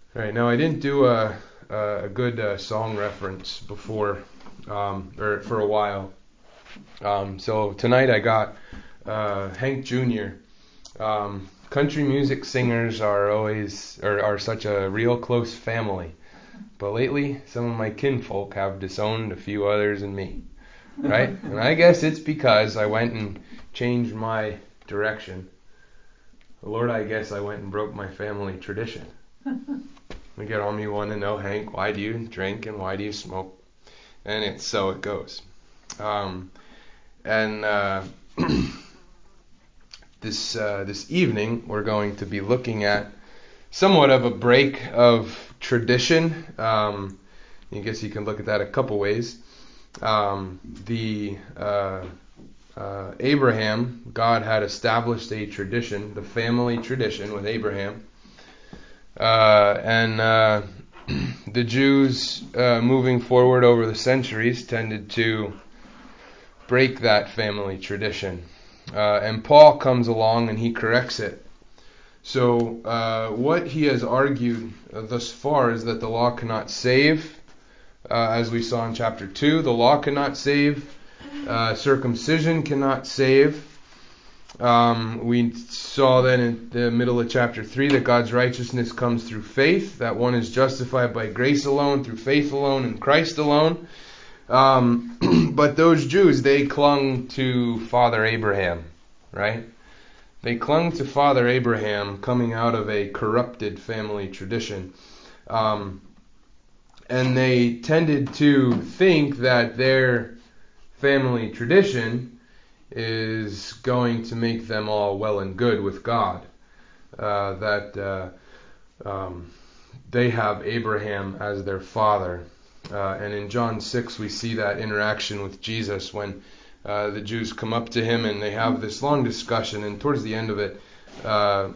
All right, now I didn't do a good song reference before, or for a while. So tonight I got Hank Jr. Country music singers are such a real close family, but lately some of my kinfolk have disowned a few others and me, right? And I guess it's because I went and changed my direction. Lord, I guess I went and broke my family tradition. We get on me want to know, Hank, why do you drink and why do you smoke? And it's so it goes. And this evening we're going to be looking at somewhat of a break of tradition. I guess you can look at that a couple ways. Abraham, God had established a tradition, the family tradition with Abraham. And the Jews, moving forward over the centuries, tended to break that family tradition. And Paul comes along and he corrects it. So what he has argued thus far is that the law cannot save. As we saw in chapter 2, the law cannot save. Circumcision cannot save. We saw then in the middle of chapter 3 that God's righteousness comes through faith, that one is justified by grace alone, through faith alone, in Christ alone. But those Jews, they clung to Father Abraham, right? They clung to Father Abraham coming out of a corrupted family tradition. And they tended to think that their family tradition is going to make them all well and good with God. That they have Abraham as their father. And in John 6 we see that interaction with Jesus when the Jews come up to him and they have this long discussion, and towards the end of it the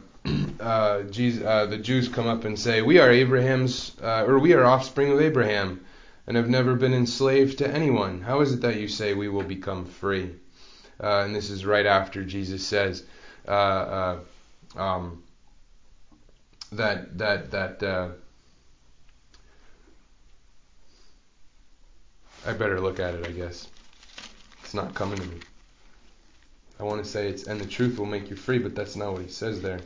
Jews come up and say, we are offspring of Abraham and have never been enslaved to anyone. How is it that you say we will become free? And this is right after Jesus says that I better look at it, I guess. It's not coming to me. I want to say and the truth will make you free, but that's not what he says there.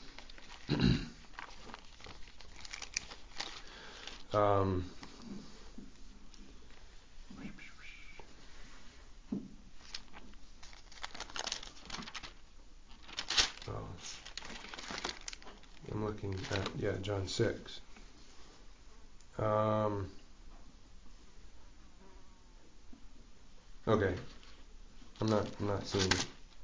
I'm looking at, John 6. Okay. I'm not seeing it.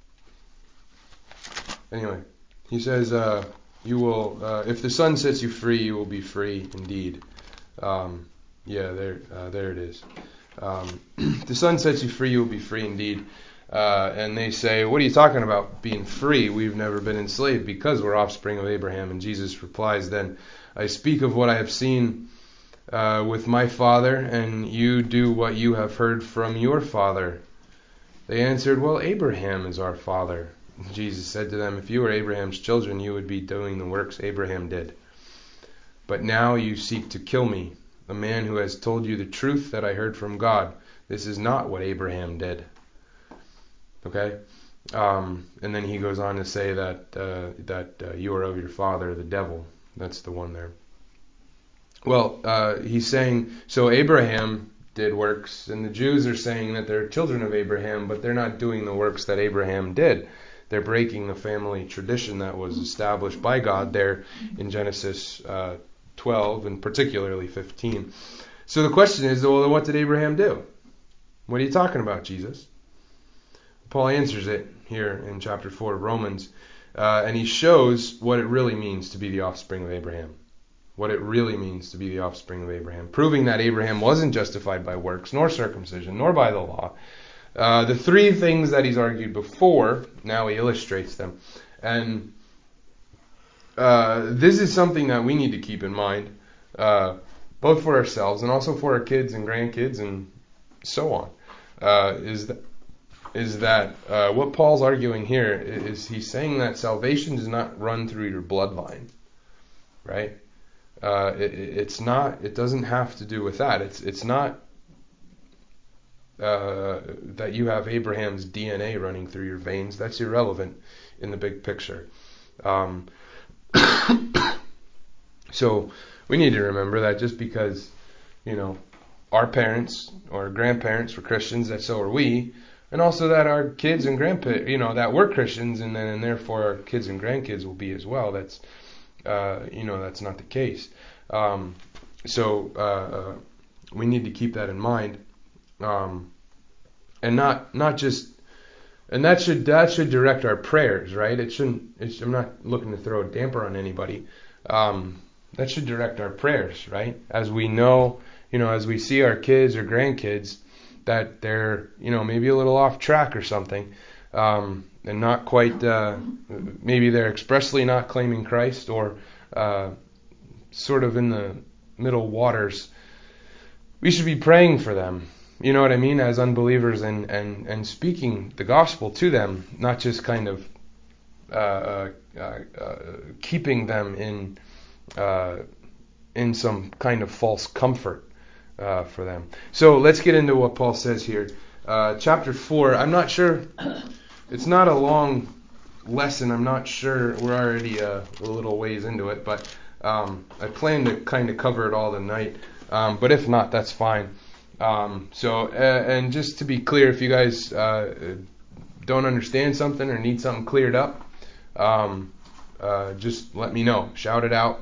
Anyway, he says, you will, if the Son sets you free, you will be free indeed. There it is. If the Son sets you free, you will be free indeed. And they say, what are you talking about being free? We've never been enslaved because we're offspring of Abraham. And Jesus replies then, I speak of what I have seen with my father, and you do what you have heard from your father. They answered, well, Abraham is our father. Jesus said to them, if you were Abraham's children, you would be doing the works Abraham did. But now you seek to kill me, a man who has told you the truth that I heard from God. This is not what Abraham did. Okay? And then he goes on to say that you are of your father, the devil. That's the one there. Well, he's saying, so Abraham did works, and the Jews are saying that they're children of Abraham, but they're not doing the works that Abraham did. They're breaking the family tradition that was established by God there in Genesis 12, and particularly 15. So the question is, well, what did Abraham do? What are you talking about, Jesus? Paul answers it here in chapter 4 of Romans, and he shows what it really means to be the offspring of Abraham. What it really means to be the offspring of Abraham, proving that Abraham wasn't justified by works, nor circumcision, nor by the law. The three things that he's argued before, now he illustrates them. And this is something that we need to keep in mind, both for ourselves and also for our kids and grandkids and so on, is that what Paul's arguing here is he's saying that salvation does not run through your bloodline, right? It's not. It doesn't have to do with that. It's not that you have Abraham's DNA running through your veins. That's irrelevant in the big picture. So we need to remember that just because, our parents or grandparents were Christians, that so are we, and also that our kids and grandparents, that we're Christians, and therefore our kids and grandkids will be as well. That's, that's not the case. So we need to keep that in mind, and not just, and that should direct our prayers, right? I'm not looking to throw a damper on anybody. That should direct our prayers, right? As we know, as we see our kids or grandkids that they're, maybe a little off track or something, and not quite, maybe they're expressly not claiming Christ, or sort of in the middle waters, we should be praying for them. You know what I mean? As unbelievers, and speaking the gospel to them, not just kind of keeping them in some kind of false comfort for them. So let's get into what Paul says here. Chapter 4, I'm not sure, it's not a long lesson, I'm not sure, we're already a little ways into it, but I plan to kind of cover it all tonight, but if not, that's fine. And just to be clear, if you guys don't understand something or need something cleared up, just let me know, shout it out,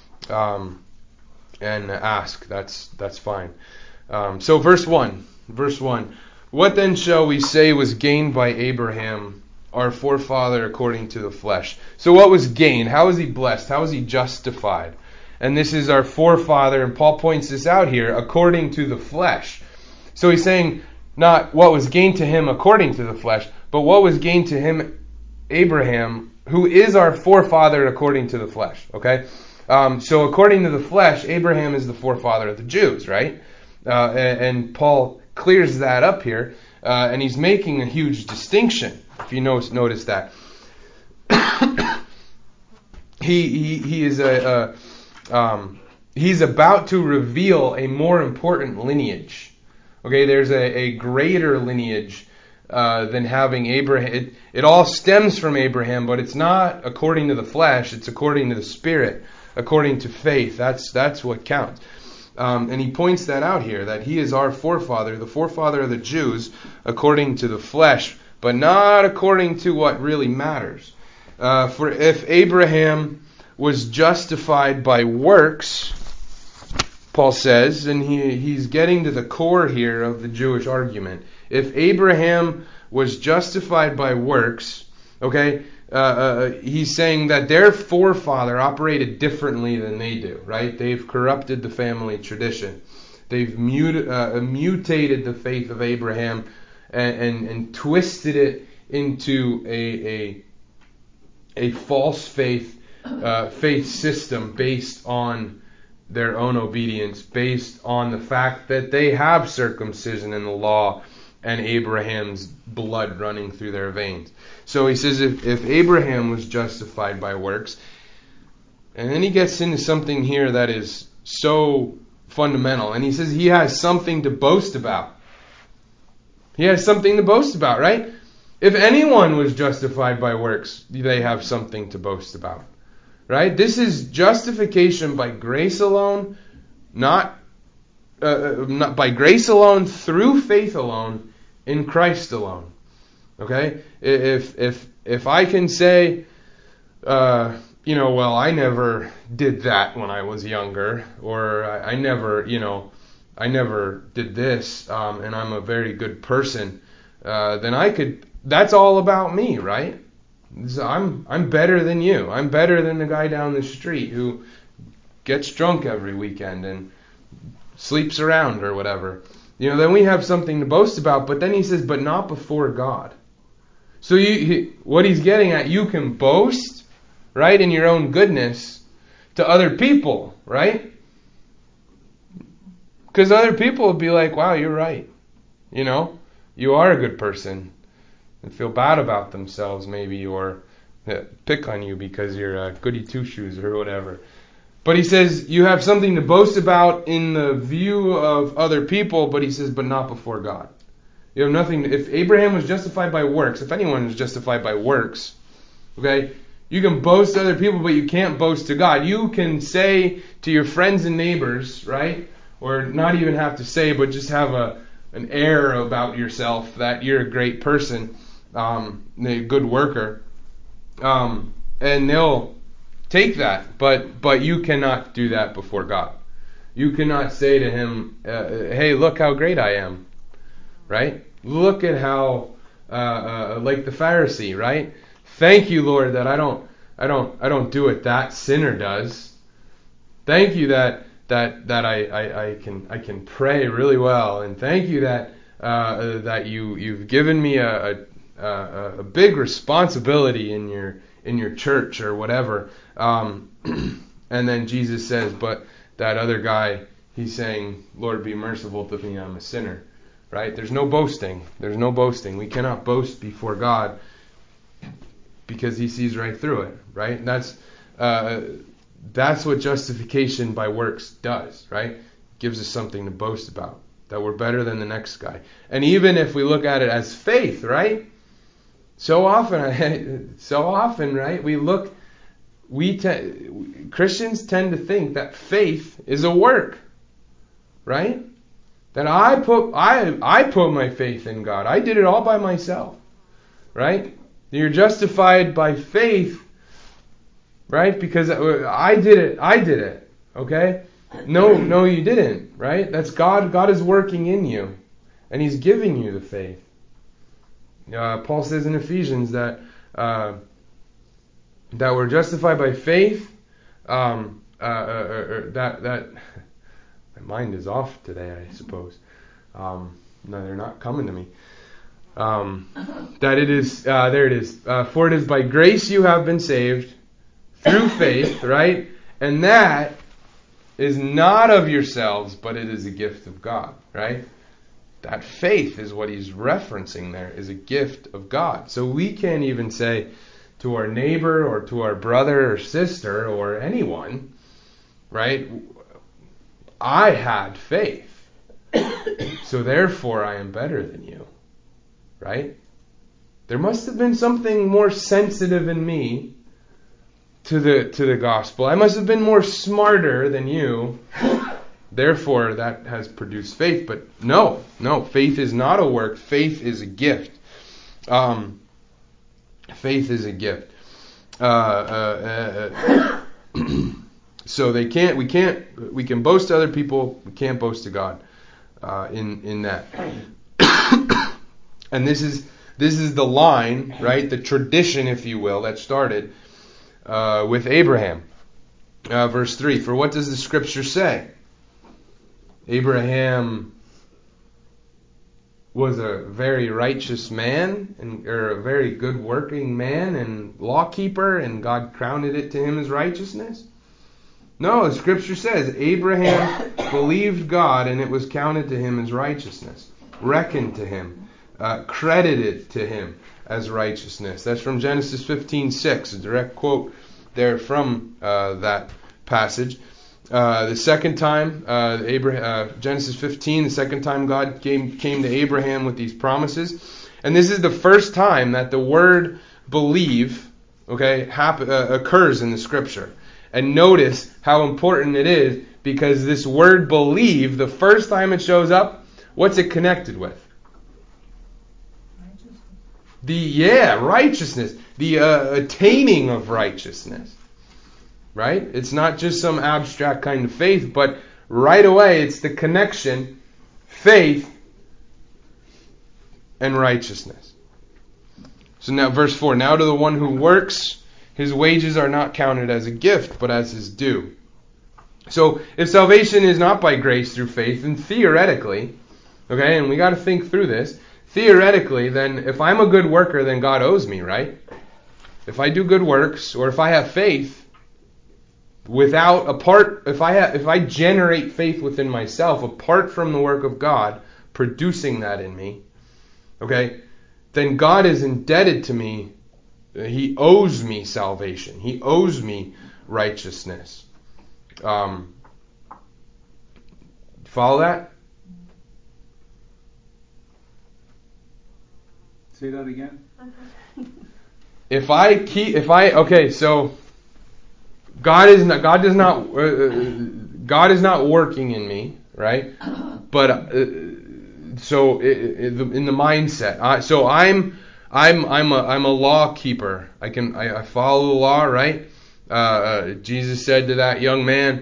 and ask. That's fine. So verse 1. What then shall we say was gained by Abraham, our forefather, according to the flesh? So what was gained? How was he blessed? How was he justified? And this is our forefather, and Paul points this out here, according to the flesh. So he's saying not what was gained to him according to the flesh, but what was gained to him, Abraham, who is our forefather according to the flesh. Okay? So according to the flesh, Abraham is the forefather of the Jews, right? And Paul clears that up here, and he's making a huge distinction, if you notice that. He is he's about to reveal a more important lineage. Okay, there's a greater lineage than having Abraham. It all stems from Abraham, but it's not according to the flesh. It's according to the Spirit, according to faith. That's what counts. And he points that out here, that he is our forefather, the forefather of the Jews, according to the flesh, but not according to what really matters. For if Abraham was justified by works, Paul says, and he's getting to the core here of the Jewish argument. If Abraham was justified by works, okay, he's saying that their forefather operated differently than they do, right? They've corrupted the family tradition. They've mutated the faith of Abraham and twisted it into a false faith system based on their own obedience, based on the fact that they have circumcision in the law and Abraham's blood running through their veins. So he says if Abraham was justified by works, and then he gets into something here that is so fundamental, and he says he has something to boast about. He has something to boast about, right? If anyone was justified by works, they have something to boast about. Right? This is justification by grace alone, not by grace alone, through faith alone, in Christ alone. Okay? If I can say, well, I never did that when I was younger, or I never did this, and I'm a very good person, then that's all about me, right? I'm better than you. I'm better than the guy down the street who gets drunk every weekend and sleeps around or whatever. Then we have something to boast about. But then he says, but not before God. So what he's getting at, you can boast, right, in your own goodness to other people, right? Because other people will be like, wow, you're right. You are a good person. And feel bad about themselves maybe, or pick on you because you're a goody two-shoes or whatever. But he says you have something to boast about in the view of other people, but he says, but not before God. You have nothing. If Abraham was justified by works, if anyone is justified by works, okay, you can boast to other people, but you can't boast to God. You can say to your friends and neighbors, right, or not even have to say, but just have an air about yourself that you're a great person, a good worker, and they'll take that, but you cannot do that before God. You cannot say to Him, "Hey, look how great I am," right? Look at how, like the Pharisee, right? Thank you, Lord, that I don't do what that sinner does. Thank you that I can pray really well, and thank you that you've given me a big responsibility in your church or whatever. And then Jesus says, but that other guy, he's saying, Lord, be merciful to me, I'm a sinner. Right? There's no boasting. There's no boasting. We cannot boast before God because He sees right through it. Right? And that's what justification by works does. Right? It gives us something to boast about, that we're better than the next guy. And even if we look at it as faith, right? So often, right? Christians tend to think that faith is a work, right? That I put my faith in God. I did it all by myself, right? You're justified by faith, right? Because I did it, okay? No, you didn't, right? That's God. God is working in you, and He's giving you the faith. Paul says in Ephesians that we're justified by faith. That my mind is off today, I suppose. No, they're not coming to me. That it is, there it is. For it is by grace you have been saved through faith, right? And that is not of yourselves, but it is a gift of God, right? That faith is what he's referencing there, is a gift of God. So we can't even say to our neighbor or to our brother or sister or anyone, right? I had faith, so therefore I am better than you, right? There must have been something more sensitive in me to the gospel. I must have been more smarter than you. Therefore, that has produced faith. But no, faith is not a work. Faith is a gift. Faith is a gift. So we can boast to other people. We can't boast to God in that. And this is the line, right? The tradition, if you will, that started with Abraham. Verse 3. For what does the Scripture say? Abraham was a very righteous man, or a very good working man and lawkeeper, and God crowned it to him as righteousness? No, the Scripture says Abraham believed God, and it was counted to him as righteousness, reckoned to him, credited to him as righteousness. That's from Genesis 15:6, a direct quote there from that passage. The second time, Genesis 15, the second time God came to Abraham with these promises. And this is the first time that the word believe, occurs in the Scripture. And notice how important it is, because this word believe, the first time it shows up, what's it connected with? Righteousness. The attaining of righteousness. Right? It's not just some abstract kind of faith, but right away it's the connection, faith and righteousness. So now verse 4, now to the one who works, his wages are not counted as a gift, but as his due. So if salvation is not by grace through faith, then theoretically, and we got to think through this, theoretically, then if I'm a good worker, then God owes me, right? If I do good works, or if I have faith, if I generate faith within myself apart from the work of God producing that in me, then God is indebted to me. He owes me salvation. He owes me righteousness. Follow that? Say that again. Okay, so God is not working in me, right? But so in the mindset, so I'm a law keeper. I follow the law, right? Jesus said to that young man,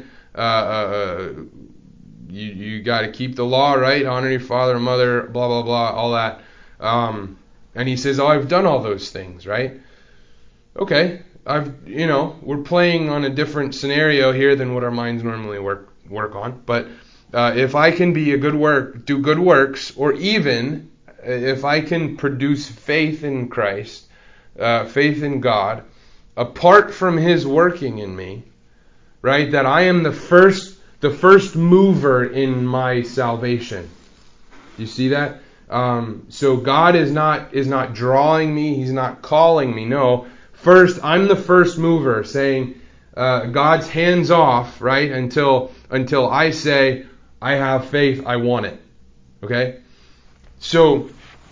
you got to keep the law, right? Honor your father and mother, blah blah blah, all that. And he says, I've done all those things, right? Okay, we're playing on a different scenario here than what our minds normally work on. But if I can do good works, or even if I can produce faith in Christ, faith in God, apart from His working in me, right? That I am the first mover in my salvation. You see that? So God is not drawing me. He's not calling me. No. First, I'm the first mover, saying God's hands off, right? Until I say I have faith, I want it. Okay. So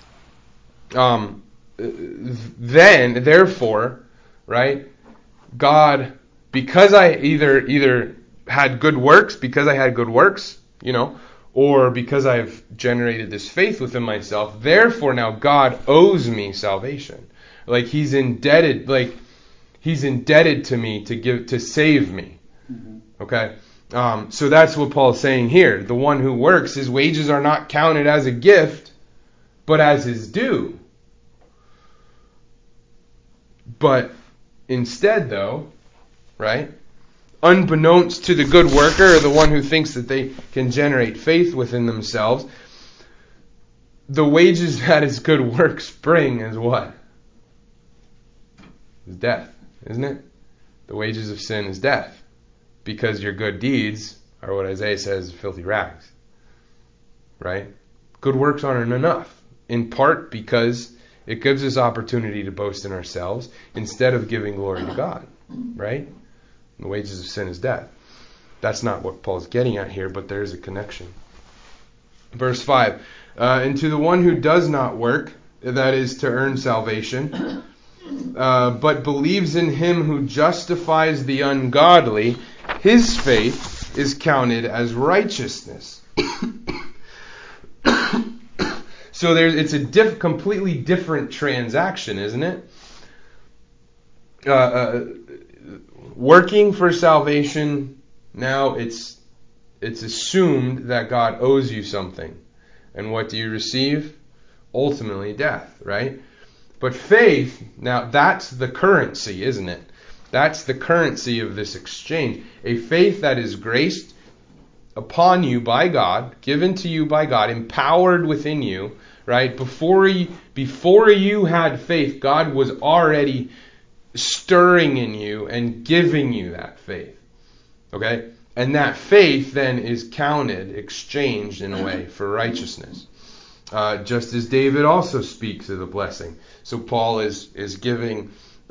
therefore, right? God, because I either had good works, or because I've generated this faith within myself, therefore now God owes me salvation. Like He's indebted to me to save me. Mm-hmm. Okay? So that's what Paul's saying here. The one who works, his wages are not counted as a gift, but as his due. But instead, though, right? Unbeknownst to the good worker, or the one who thinks that they can generate faith within themselves, the wages that his good works bring is what? Is death, isn't it? The wages of sin is death. Because your good deeds are what Isaiah says, filthy rags. Right? Good works aren't enough. In part because it gives us opportunity to boast in ourselves instead of giving glory to God. Right? The wages of sin is death. That's not what Paul's getting at here, but there is a connection. Verse 5. And to the one who does not work, that is to earn salvation, but believes in Him who justifies the ungodly, his faith is counted as righteousness. So it's a completely different transaction, isn't it? Working for salvation, now it's assumed that God owes you something. And what do you receive? Ultimately death, right? But faith, now that's the currency, isn't it? That's the currency of this exchange. A faith that is graced upon you by God, given to you by God, empowered within you, right? Before you had faith, God was already stirring in you and giving you that faith. Okay? And that faith then is counted, exchanged in a way for righteousness. Just as David also speaks of the blessing. So Paul is giving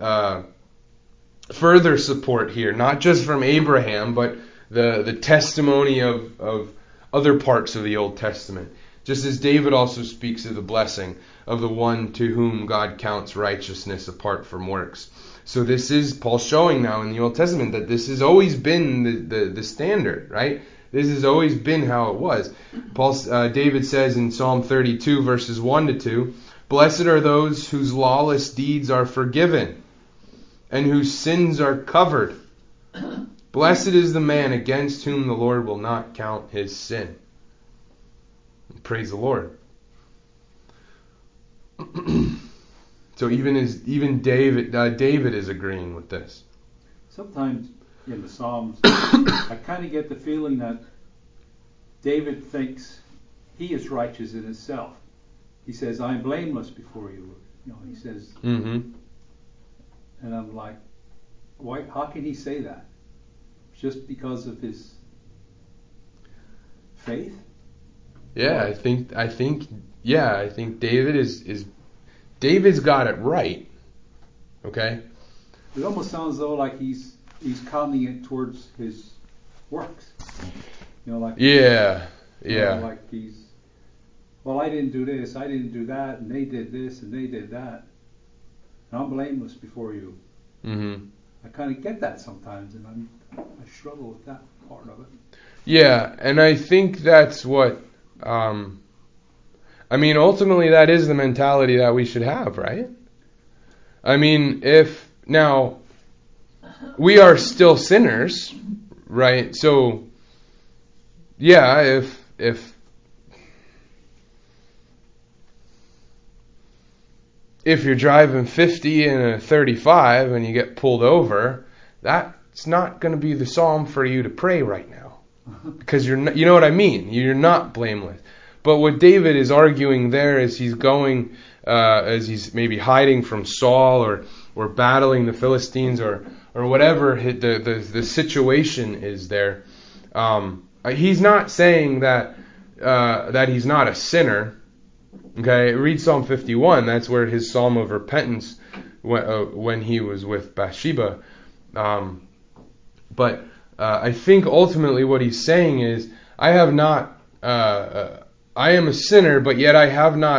further support here, not just from Abraham, but the testimony of other parts of the Old Testament. Just as David also speaks of the blessing of the one to whom God counts righteousness apart from works. So this is Paul showing now in the Old Testament that this has always been the standard, right? This has always been how it was. David says in Psalm 32 verses 1 to 2, "Blessed are those whose lawless deeds are forgiven and whose sins are covered. Blessed is the man against whom the Lord will not count his sin." Praise the Lord. So even David is agreeing with this. Sometimes in the Psalms, I kind of get the feeling that David thinks he is righteous in himself. He says, "I am blameless before you." He says, mm-hmm. And I'm like, why? How can he say that? Just because of his faith? Yeah, I think David is David's got it right. Okay? It almost sounds though like he's counting it towards works. Like Yeah. like he's, well, I didn't do this, I didn't do that, and they did this, and they did that, and I'm blameless before you. Mm-hmm. I kind of get that sometimes, and I struggle with that part of it. Yeah, and I think that's what, ultimately that is the mentality that we should have, right? If, now, we are still sinners, right? So, yeah, if you're driving 50 in a 35 and you get pulled over, that's not going to be the psalm for you to pray right now. Because you're not, you know what I mean? You're not blameless. But what David is arguing there is he's going, as he's maybe hiding from Saul or battling the Philistines or whatever the situation is there. He's not saying that he's not a sinner. Okay, read Psalm 51. That's where his psalm of repentance when he was with Bathsheba. But I think ultimately what he's saying is, I am a sinner, but yet I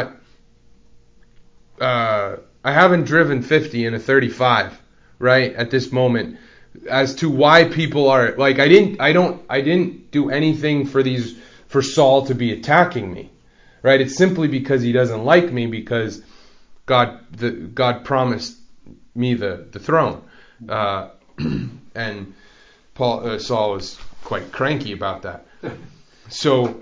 haven't driven 50 in a 35, right, at this moment, as to why people are like, I didn't do anything for Saul to be attacking me, right? It's simply because he doesn't like me, because God promised me the throne, and Saul was quite cranky about that. So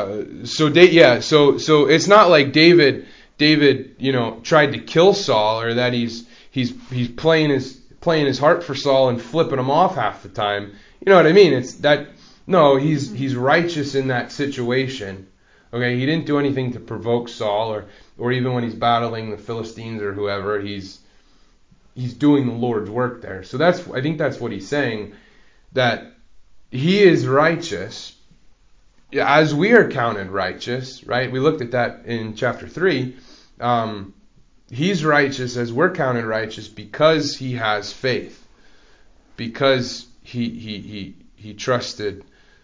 it's not like David, tried to kill Saul, or that he's playing his heart for Saul and flipping him off half the time. You know what I mean? It's that. No, he's righteous in that situation. Okay, he didn't do anything to provoke Saul, or even when he's battling the Philistines or whoever, he's doing the Lord's work there. So I think that's what he's saying, that he is righteous as we are counted righteous, right? We looked at that in chapter 3. He's righteous as we're counted righteous because he has faith, because he trusted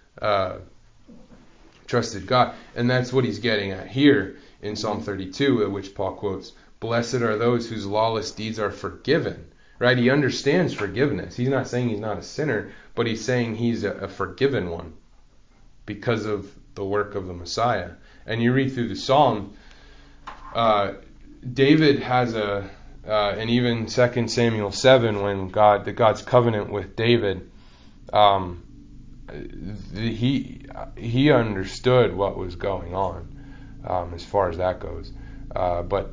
God, and that's what he's getting at here in Psalm 32, which Paul quotes. Blessed are those whose lawless deeds are forgiven. Right? He understands forgiveness. He's not saying he's not a sinner, but he's saying he's a forgiven one because of the work of the Messiah. And you read through the Psalm, David has and even 2 Samuel 7, when God's covenant with David, he understood what was going on, as far as that goes. But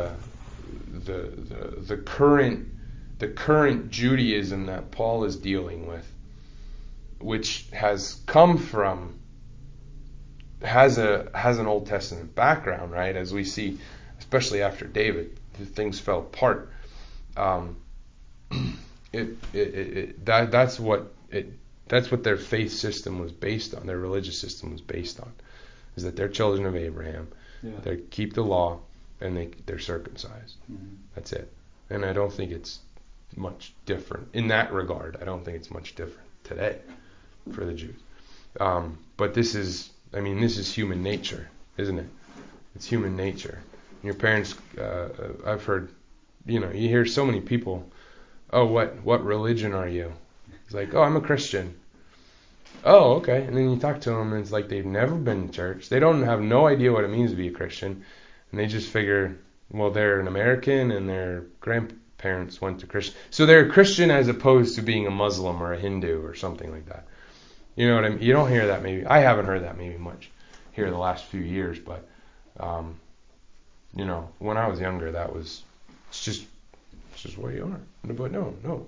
the current Judaism that Paul is dealing with, which has an Old Testament background, right? As we see, especially after David, things fell apart. That's what their faith system was based on. Their religious system was based on, is that they're children of Abraham. Yeah. They keep the law and they're circumcised. Mm-hmm. That's it. And I don't think it's much different in that regard. I don't think it's much different today for the Jews. But this is human nature, isn't it? It's human nature. Your parents, I've heard, you hear so many people, oh, what religion are you? It's like, oh, I'm a Christian. Oh, okay. And then you talk to them and it's like they've never been to church. They have no idea what it means to be a Christian. And they just figure, well, they're an American and their grandparents went to Christian. So they're a Christian as opposed to being a Muslim or a Hindu or something like that. You know what I mean? You don't hear that maybe. I haven't heard that maybe much here in the last few years, but, when I was younger, it's just what you are. But no.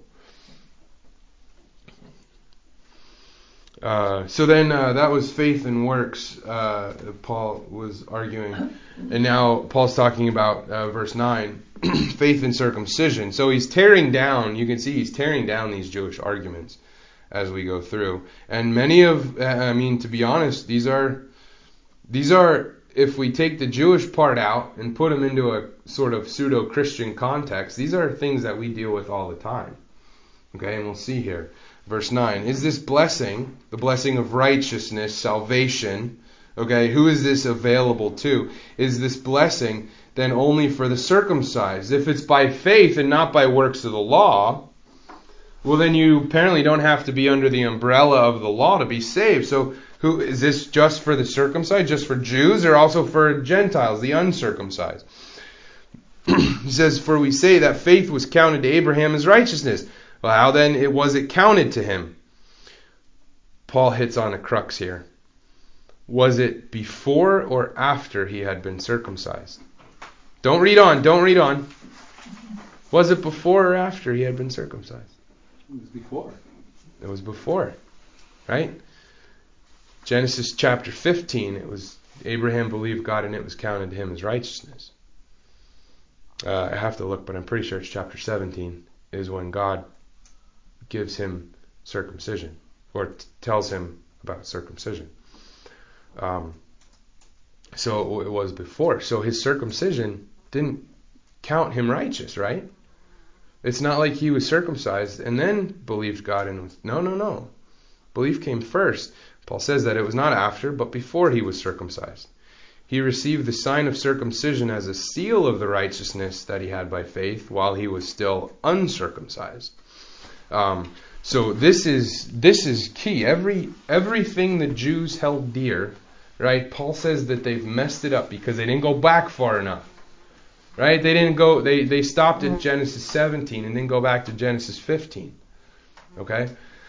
So then that was faith and works, Paul was arguing. And now Paul's talking about verse 9, faith and circumcision. So he's tearing down, you can see he's tearing down these Jewish arguments as we go through. And many to be honest, these are, if we take the Jewish part out and put them into a sort of pseudo-Christian context, these are things that we deal with all the time. Okay, and we'll see here. Verse 9. Is this blessing, the blessing of righteousness, salvation, okay, who is this available to? Is this blessing then only for the circumcised? If it's by faith and not by works of the law, well, then you apparently don't have to be under the umbrella of the law to be saved. So who is this, just for the circumcised, just for Jews, or also for Gentiles, the uncircumcised? He says, for we say that faith was counted to Abraham as righteousness. Well, how then was it counted to him? Paul hits on a crux here. Was it before or after he had been circumcised? Don't read on. Was it before or after he had been circumcised? It was before. It was before, right? Genesis chapter 15, it was Abraham believed God and it was counted to him as righteousness. I have to look, but I'm pretty sure it's chapter 17 is when God gives him circumcision, or tells him about circumcision. So it was before. So his circumcision didn't count him righteous, right? It's not like he was circumcised and then believed God and was... No. Belief came first. Paul says that it was not after, but before he was circumcised. He received the sign of circumcision as a seal of the righteousness that he had by faith while he was still uncircumcised. So this is key. Everything the Jews held dear, right? Paul says that they've messed it up because they didn't go back far enough. Right? They stopped at Genesis 17 and then go back to Genesis 15. Okay?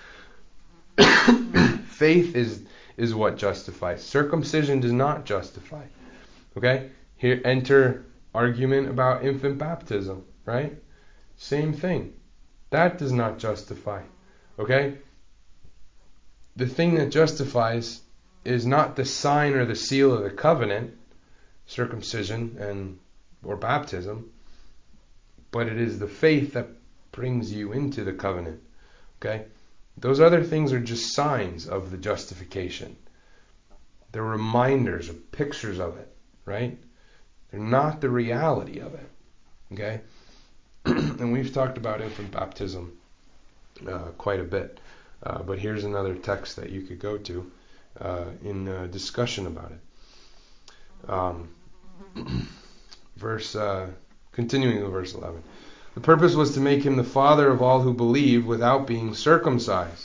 Faith is what justifies. Circumcision does not justify. Okay? Here enter argument about infant baptism, right? Same thing. That does not justify. Okay? The thing that justifies is not the sign or the seal of the covenant, circumcision or baptism, but it is the faith that brings you into the covenant. Okay? Those other things are just signs of the justification. They're reminders or pictures of it, right? They're not the reality of it. Okay? And we've talked about infant baptism quite a bit. But here's another text that you could go to in discussion about it. Continuing with verse 11. The purpose was to make him the father of all who believe without being circumcised.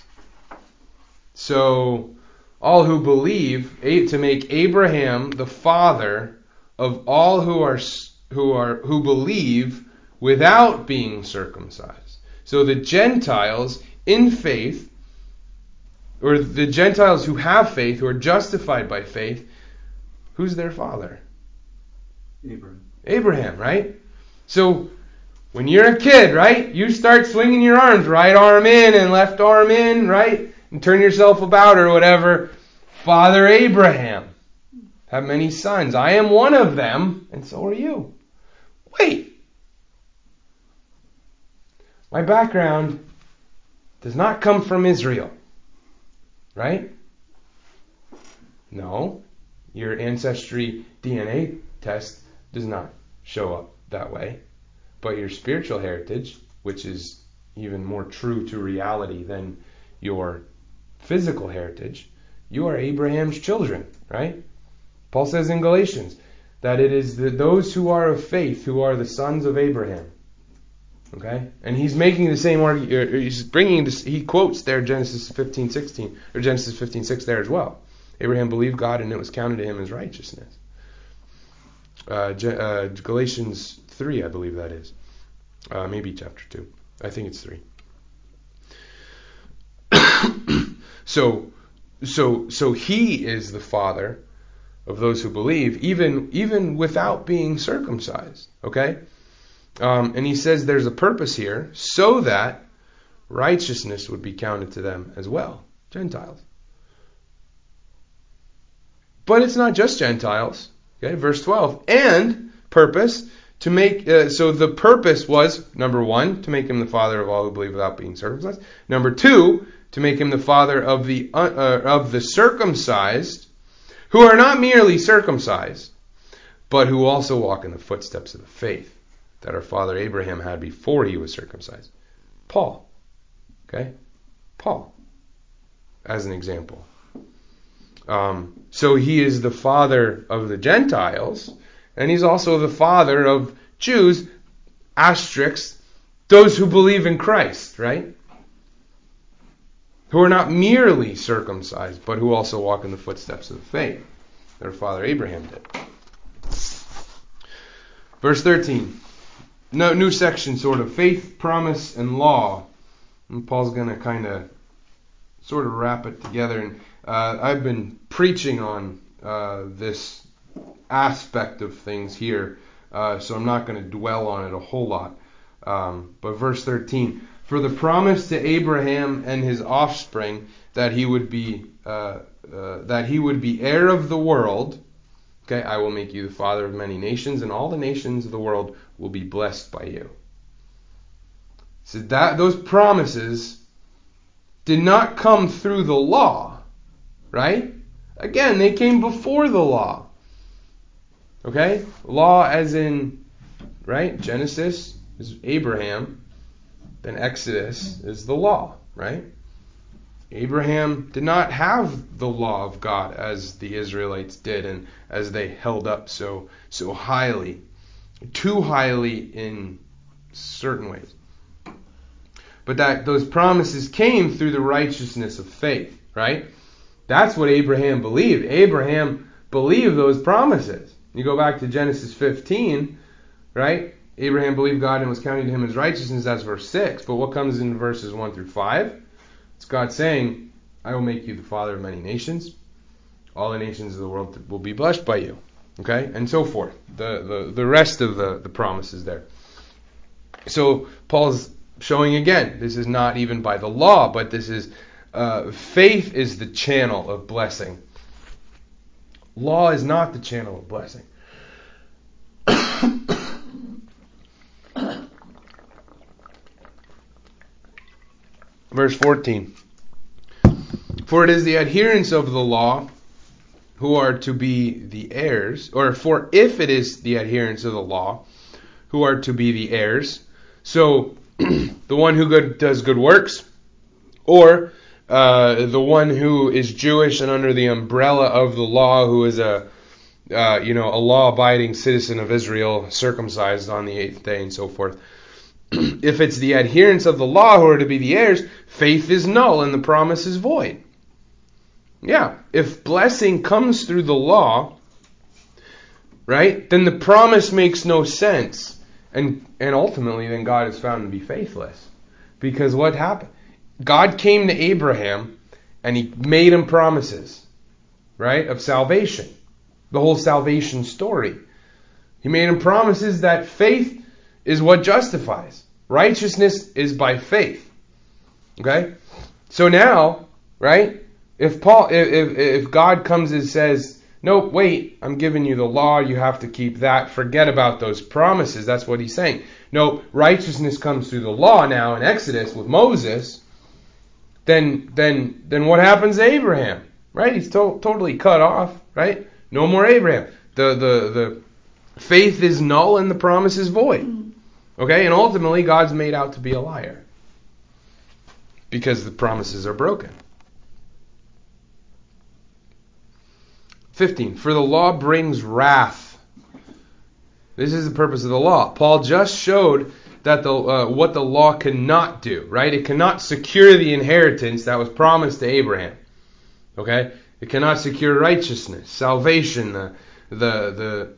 So, all who believe, to make Abraham the father of all who believe without being circumcised. So the Gentiles in faith, or the Gentiles who have faith, who are justified by faith, who's their father? Abraham, right? So, when you're a kid, right, you start swinging your arms, right arm in and left arm in, right, and turn yourself about or whatever. Father Abraham, have many sons. I am one of them, and so are you. Wait. My background does not come from Israel, right? No. Your ancestry DNA test does not show up that way. But your spiritual heritage, which is even more true to reality than your physical heritage, you are Abraham's children, right? Paul says in Galatians that it is those who are of faith who are the sons of Abraham. Okay? And he's making the same argument, he's bringing this, he quotes there Genesis 15:16, or Genesis 15:6 there as well. Abraham believed God and it was counted to him as righteousness. Galatians 3, I believe that is. Maybe chapter 2. I think it's 3. So he is the father of those who believe, even without being circumcised. Okay? And he says there's a purpose here so that righteousness would be counted to them as well. Gentiles. But it's not just Gentiles. Okay, verse 12. And purpose to make, so the purpose was, number 1, to make him the father of all who believe without being circumcised. Number 2, to make him the father of the circumcised, who are not merely circumcised, but who also walk in the footsteps of the faith that our father Abraham had before he was circumcised. Paul. Okay? Paul, as an example. So he is the father of the Gentiles, and he's also the father of Jews, asterisk, those who believe in Christ, right? Who are not merely circumcised, but who also walk in the footsteps of the faith their father Abraham did. Verse 13. No, new section, sort of. Faith, promise, and law. And Paul's going to kind of sort of wrap it together. And I've been preaching on this aspect of things here, so I'm not going to dwell on it a whole lot. But verse 13. For the promise to Abraham and his offspring that he would be heir of the world. Okay, I will make you the father of many nations, and all the nations of the world will be blessed by you. So that those promises did not come through the law, right? Again, they came before the law. Okay? Law as in, right? Genesis is Abraham, then Exodus is the law, right? Abraham did not have the law of God as the Israelites did and as they held up so highly, too highly in certain ways. But that those promises came through the righteousness of faith, right? That's what Abraham believed. Abraham believed those promises. You go back to Genesis 15, right? Abraham believed God and was counted to him as righteousness. That's verse 6. But what comes in verses 1 through 5? It's God saying, I will make you the father of many nations. All the nations of the world will be blessed by you. Okay? And so forth. The rest of the promises there. So Paul's showing again, this is not even by the law, but this is faith is the channel of blessing. Law is not the channel of blessing. Verse 14. For it is the adherents of the law who are to be the heirs, or for if it is the adherents of the law who are to be the heirs, so the one who does good works, or the one who is Jewish and under the umbrella of the law, who is a law-abiding citizen of Israel, circumcised on the 8th day, and so forth. If it's the adherents of the law who are to be the heirs, faith is null and the promise is void. Yeah, if blessing comes through the law, right, then the promise makes no sense. And ultimately, then God is found to be faithless. Because what happened? God came to Abraham and he made him promises, right, of salvation. The whole salvation story. He made him promises that faith is what justifies. Righteousness is by faith. Okay? So now, right, if God comes and says, no, wait, I'm giving you the law, you have to keep that, forget about those promises, that's what he's saying. No, righteousness comes through the law now in Exodus with Moses, then what happens to Abraham? Right? He's totally cut off, right? No more Abraham. The faith is null and the promise is void. Okay? And ultimately God's made out to be a liar. Because the promises are broken. 15. For the law brings wrath. This is the purpose of the law. Paul just showed that what the law cannot do, right? It cannot secure the inheritance that was promised to Abraham. Okay? It cannot secure righteousness, salvation, the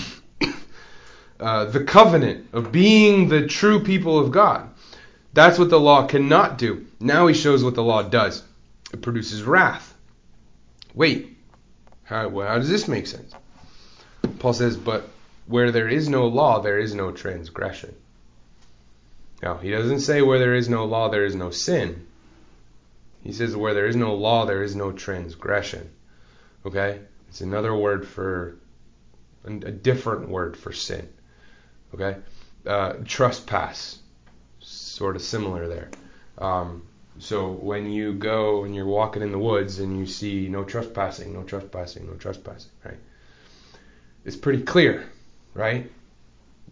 covenant of being the true people of God. That's what the law cannot do. Now he shows what the law does. It produces wrath. Wait. How does this make sense? Paul says, but where there is no law, there is no transgression. Now, he doesn't say where there is no law, there is no sin. He says where there is no law, there is no transgression. Okay? It's another word for, a different word for sin. Okay? Trespass. Sort of similar there. So when you go and you're walking in the woods and you see no trespassing, no trespassing, no trespassing, right? It's pretty clear, right?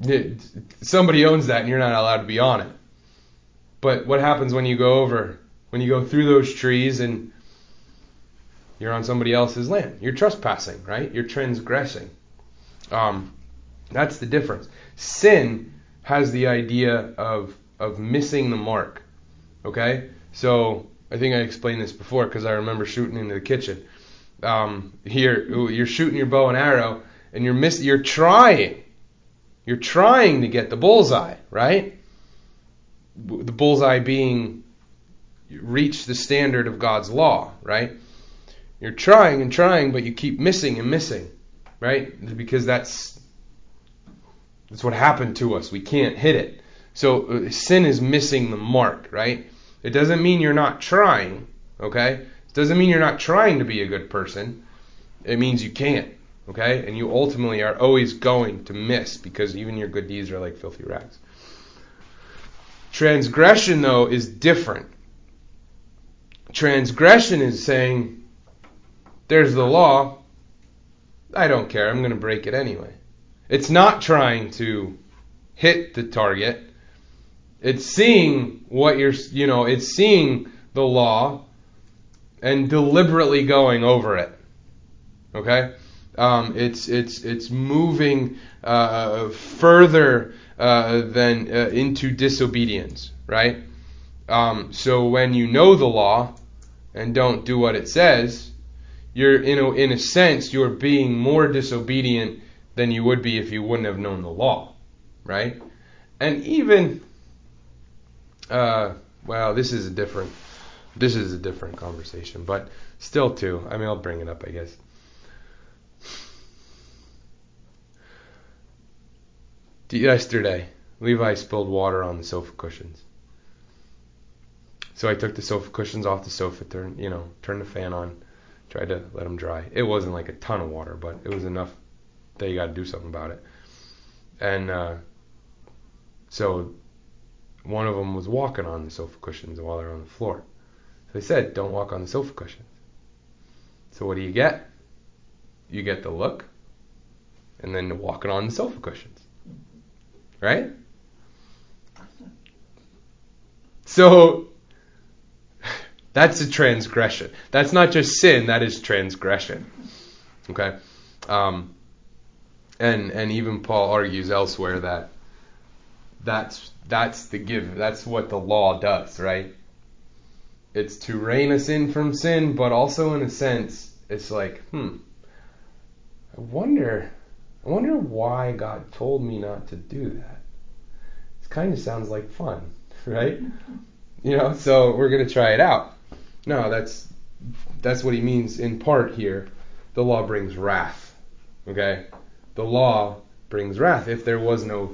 Somebody owns that and you're not allowed to be on it. But what happens when you go over when you go through those trees and you're on somebody else's land. You're trespassing, right? You're transgressing. That's the difference. Sin has the idea of missing the mark. Okay? So I think I explained this before because I remember shooting into the kitchen. Here, you're shooting your bow and arrow, and you're trying to get the bullseye, right? The bullseye being reach the standard of God's law, right? You're trying and trying, but you keep missing and missing, right? Because that's what happened to us. We can't hit it. So sin is missing the mark, right? It doesn't mean you're not trying, okay? It doesn't mean you're not trying to be a good person. It means you can't, okay? And you ultimately are always going to miss because even your good deeds are like filthy rags. Transgression, though, is different. Transgression is saying, there's the law, I don't care, I'm going to break it anyway. It's not trying to hit the target. It's seeing it's seeing the law and deliberately going over it. Okay? It's moving further than into disobedience, right? So when you know the law and don't do what it says, you're in a sense you're being more disobedient than you would be if you wouldn't have known the law, right? And even this is a different conversation, but still too. I mean, I'll bring it up, I guess. Yesterday, Levi spilled water on the sofa cushions. So I took the sofa cushions off the sofa, turned the fan on, tried to let them dry. It wasn't like a ton of water, but it was enough that you got to do something about it. And so one of them was walking on the sofa cushions while they're on the floor. So they said, don't walk on the sofa cushions. So what do you get? You get the look, and then walking on the sofa cushions. Right? So that's a transgression. That's not just sin, that is transgression. Okay? And even Paul argues elsewhere that that's the give. That's what the law does, right? It's to rein us in from sin, but also in a sense, it's like, I wonder why God told me not to do that. It kind of sounds like fun, right? So we're going to try it out. No, that's what he means in part here. The law brings wrath. Okay? The law brings wrath. If there was no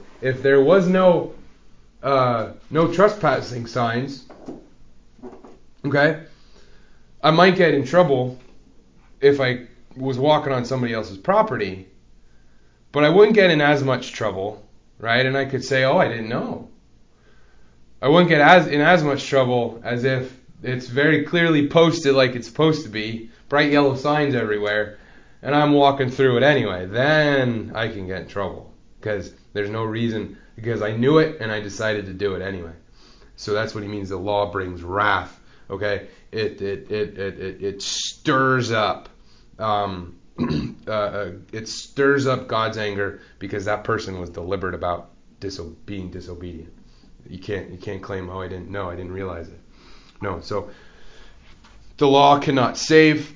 trespassing signs, okay, I might get in trouble if I was walking on somebody else's property, but I wouldn't get in as much trouble, right? And I could say, I didn't know. I wouldn't get in as much trouble as if it's very clearly posted like it's supposed to be, bright yellow signs everywhere, and I'm walking through it anyway. Then I can get in trouble because there's no reason, because I knew it and I decided to do it anyway. So that's what he means. The law brings wrath. Okay, it stirs up. It stirs up God's anger because that person was deliberate about being disobedient. You can't claim, I didn't know, I didn't realize it. No, so the law cannot save,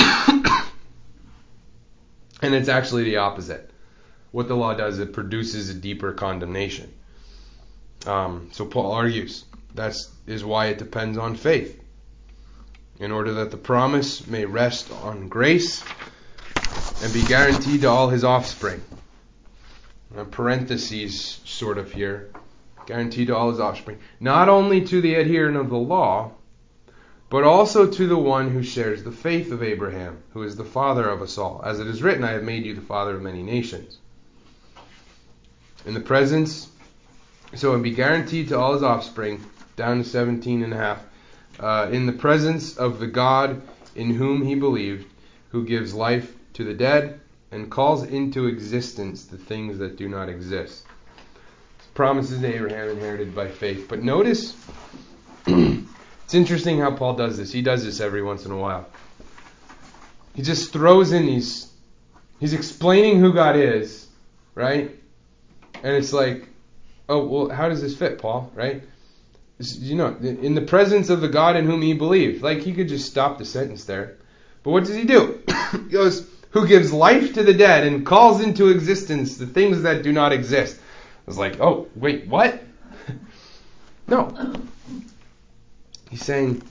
and it's actually the opposite. What the law does, it produces a deeper condemnation. So Paul argues that is why it depends on faith, in order that the promise may rest on grace and be guaranteed to all his offspring. Parentheses sort of here. Guaranteed to all his offspring. Not only to the adherent of the law, but also to the one who shares the faith of Abraham, who is the father of us all. As it is written, I have made you the father of many nations. In the presence, so and be guaranteed to all his offspring, down to 17 and a half, in the presence of the God in whom he believed, who gives life to the dead and calls into existence the things that do not exist. Promises to Abraham inherited by faith. But notice, it It's interesting how Paul does this. He does this every once in a while. He just throws in he's explaining who God is, right? And it's like, oh, well, how does this fit, Paul, right? You know, in the presence of the God in whom he believed. Like, he could just stop the sentence there. But what does he do? He goes, who gives life to the dead and calls into existence the things that do not exist. I was like, oh, wait, what? No. He's saying,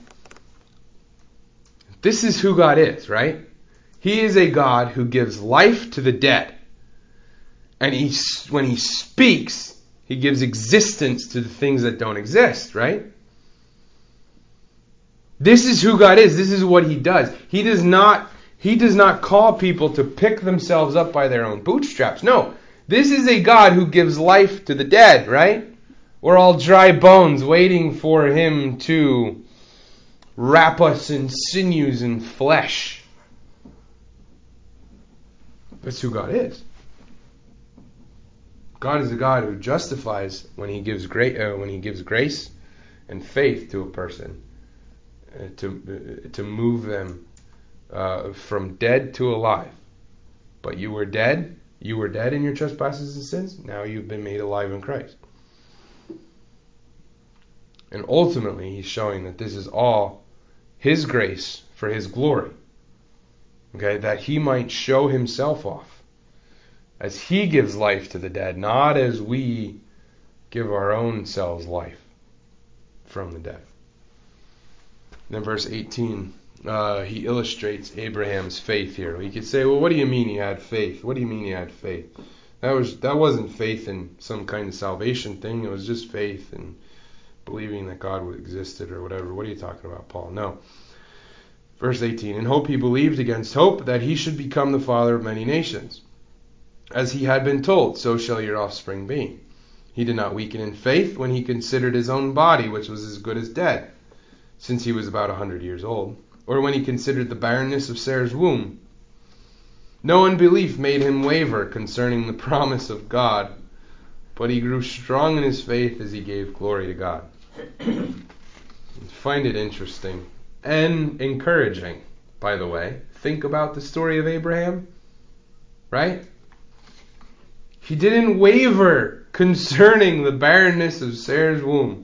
this is who God is, right? He is a God who gives life to the dead. And when he speaks, he gives existence to the things that don't exist, right? This is who God is. This is what he does. He does not call people to pick themselves up by their own bootstraps. No. This is a God who gives life to the dead, right? We're all dry bones waiting for him to wrap us in sinews and flesh. That's who God is. God is a God who justifies when he gives grace and faith to a person to move them from dead to alive. But you were dead in your trespasses and sins. Now you've been made alive in Christ. And ultimately, he's showing that this is all his grace for his glory. Okay, that he might show himself off as he gives life to the dead, not as we give our own selves life from the dead. And then verse 18, he illustrates Abraham's faith here. We could say, well, what do you mean he had faith? What do you mean he had faith? That wasn't faith in some kind of salvation thing. It was just faith in believing that God existed or whatever. What are you talking about, Paul? No. Verse 18, in hope he believed against hope that he should become the father of many nations. As he had been told, so shall your offspring be. He did not weaken in faith when he considered his own body, which was as good as dead, since he was about 100 years old, or when he considered the barrenness of Sarah's womb. No unbelief made him waver concerning the promise of God, but he grew strong in his faith as he gave glory to God. I find it interesting and encouraging, by the way. Think about the story of Abraham, right? He didn't waver concerning the barrenness of Sarah's womb.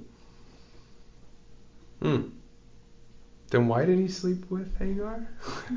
Then why did he sleep with Hagar?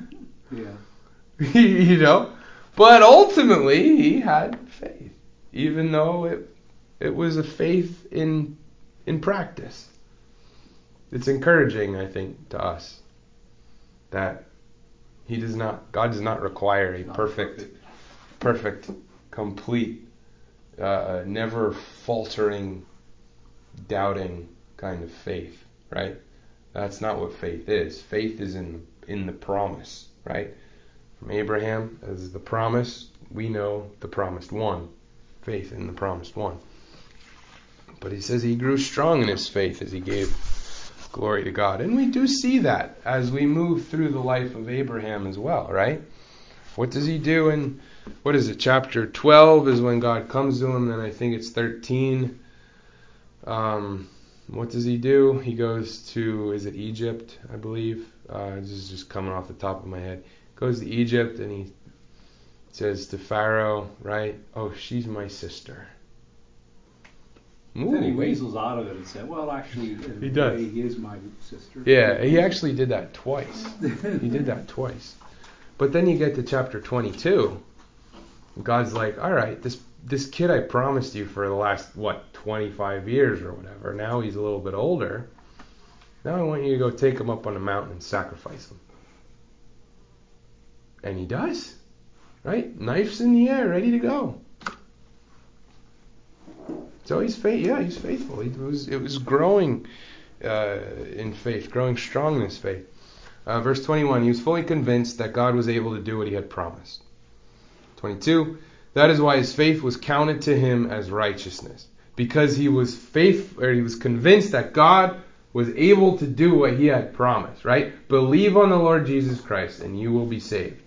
Yeah. But ultimately he had faith, even though it was a faith in practice. It's encouraging, I think, to us that God does not require a perfect, complete, never faltering, doubting kind of faith, right? That's not what faith is. Faith is in the promise, right? From Abraham as the promise, we know the promised one. Faith in the promised one. But he says he grew strong in his faith as he gave glory to God. And we do see that as we move through the life of Abraham as well, right? What does he do in, chapter 12 is when God comes to him, then I think it's 13. What does he do? He goes to, is it Egypt, I believe? This is just coming off the top of my head. Goes to Egypt and he says to Pharaoh, right? Oh, she's my sister. Then he weasels out of it and said, well, actually, in he does. Way, he is my sister. Yeah, he actually did that twice. But then you get to chapter 22. God's like, all right, this kid I promised you for the last, 25 years or whatever. Now he's a little bit older. Now I want you to go take him up on a mountain and sacrifice him. And he does. Right? Knife's in the air, ready to go. So he's faithful. It was growing in faith, growing strong in his faith. Verse 21, he was fully convinced that God was able to do what he had promised. 22, that is why his faith was counted to him as righteousness. Because he was convinced that God was able to do what he had promised, right? Believe on the Lord Jesus Christ and you will be saved.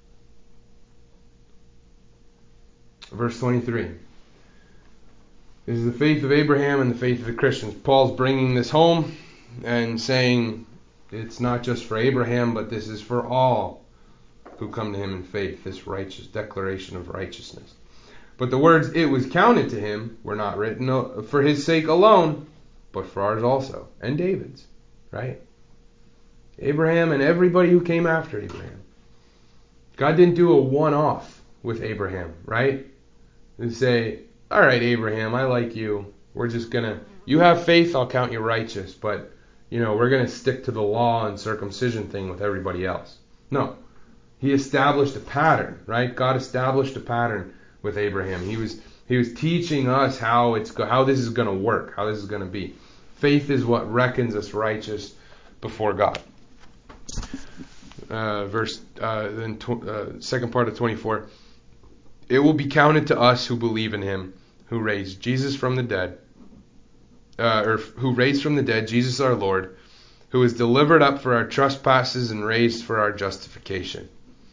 Verse 23. This is the faith of Abraham and the faith of the Christians. Paul's bringing this home. and saying it's not just for Abraham, but this is for all who come to him in faith, this righteous declaration of righteousness. But the words, it was counted to him, were not written for his sake alone, but for ours also, and David's, right? Abraham and everybody who came after Abraham. God didn't do a one-off with Abraham, right? And say, all right, Abraham, I like you. We're just you have faith, I'll count you righteous, but, we're going to stick to the law and circumcision thing with everybody else. No. He established a pattern, right? God established a pattern with Abraham. He was teaching us how this is going to work, how this is going to be. Faith is what reckons us righteous before God. Second part of 24. It will be counted to us who believe in him, who raised Jesus from the dead, who raised from the dead Jesus our Lord, who was delivered up for our trespasses and raised for our justification.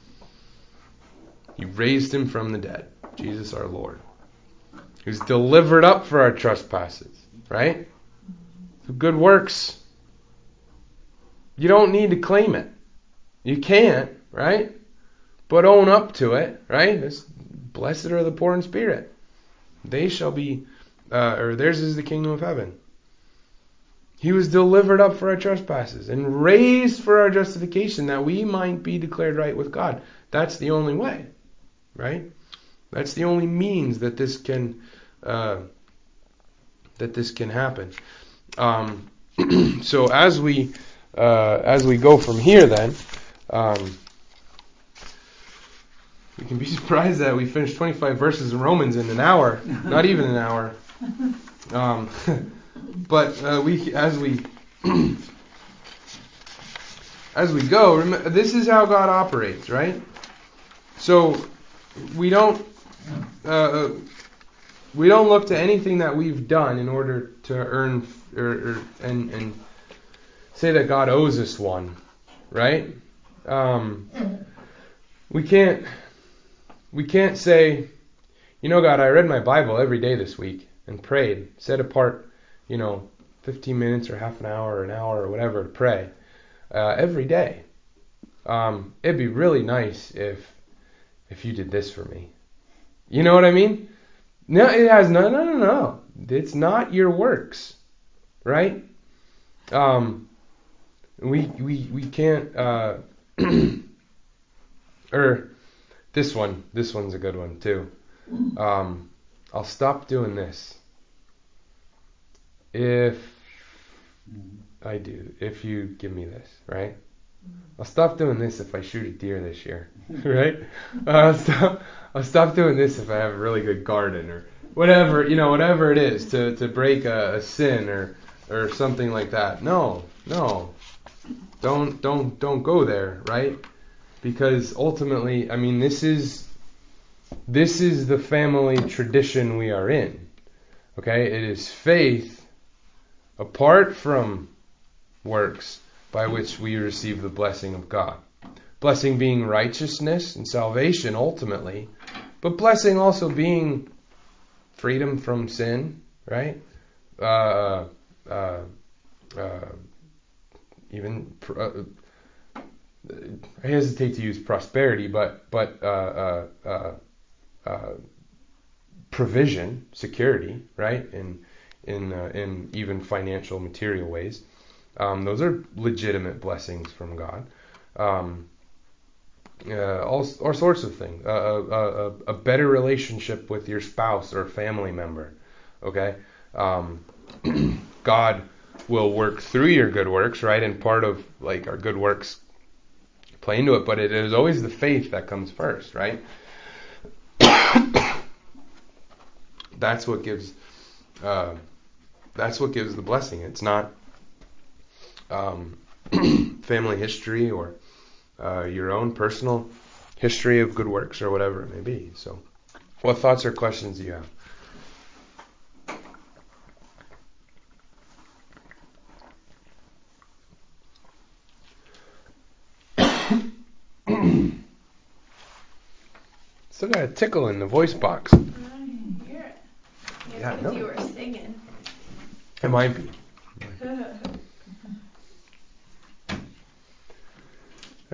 He raised him from the dead, Jesus our Lord. He was delivered up for our trespasses, right? So good works. You don't need to claim it. You can't, right? But own up to it, right? Blessed are the poor in spirit. They shall be, theirs is the kingdom of heaven. He was delivered up for our trespasses and raised for our justification, that we might be declared right with God. That's the only way, right? That's the only means that this can happen. So as we go from here, then we can be surprised that we finished 25 verses in Romans in an hour, not even an hour. But as we go, remember, this is how God operates, right? So we don't look to anything that we've done in order to earn and say that God owes us one, right? We can't say, God, I read my Bible every day this week and prayed, set apart 15 minutes or half an hour or an hour or whatever to pray every day. It'd be really nice if you did this for me. You know what I mean? No, it has no. It's not your works, right? We can't. Or this one's a good one too. I'll stop doing this if you give me this, right? I'll stop doing this if I shoot a deer this year, right? I'll stop doing this if I have a really good garden or whatever, whatever it is to break a sin or something like that. No, don't go there, right? Because ultimately, this is the family tradition we are in. Okay, it is faith apart from works by which we receive the blessing of God. Blessing being righteousness and salvation ultimately, but blessing also being freedom from sin, right? I hesitate to use prosperity, but provision, security, right? In even financial, material ways. Those are legitimate blessings from God. All sorts of things. A better relationship with your spouse or family member. Okay? God will work through your good works, right? And part of our good works play into it, but it is always the faith that comes first, right? That's what gives the blessing. It's not family history or your own personal history of good works or whatever it may be. So, what thoughts or questions do you have? Still got a tickle in the voice box. I didn't hear it. Yeah, Because you were singing. It might be.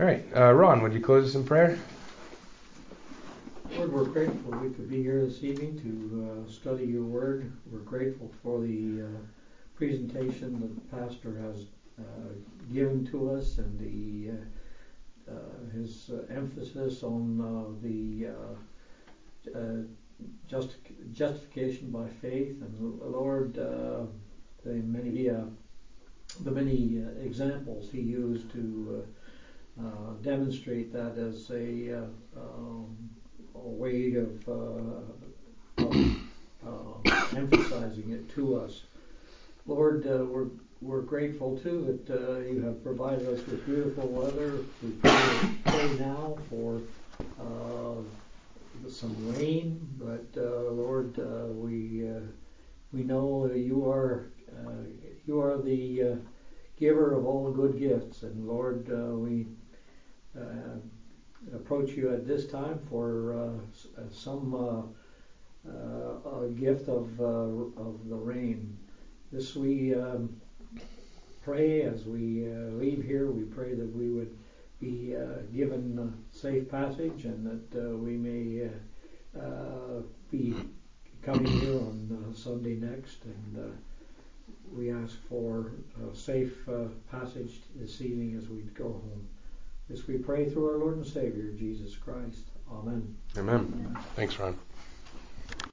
All right, Ron, would you close us in prayer? Lord, we're grateful we could be here this evening to study your word. We're grateful for the presentation that the pastor has given to us and his emphasis on the justification by faith. And Lord, the many examples he used to demonstrate that as a way of emphasizing it to us. Lord, we're grateful too that you have provided us with beautiful weather. We pray now for some rain, but Lord, we know you are the giver of all good gifts, and Lord, we approach you at this time for some gift of the rain. This we pray as we leave here. We pray that we would be given safe passage, and that we may be coming here on Sunday next. And we ask for a safe passage this evening as we go home. This we pray through our Lord and Savior, Jesus Christ. Amen. Amen. Thanks, Ron.